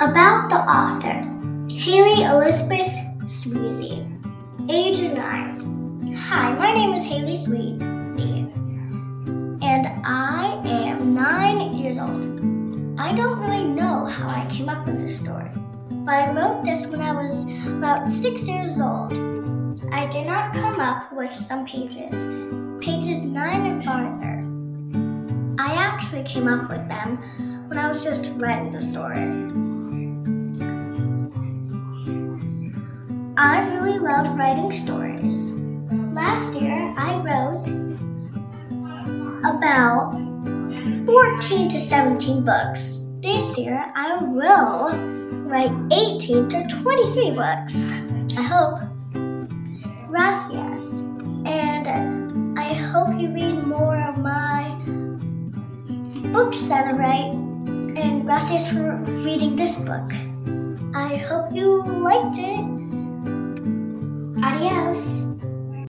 About the author, Haley Elizabeth Sweezy, age 9. Hi, my name is Haley Sweezy, and I am 9 years old. I don't really know how I came up with this story, but I wrote this when I was about 6 years old. I did not come up with some pages 9 and farther. I actually came up with them when I was just writing the story. I really love writing stories. Last year, I wrote about 14 to 17 books. This year, I will write 18 to 23 books. I hope. Gracias. And I hope you read more of my books that I write. And gracias for reading this book. I hope you liked it. Adios.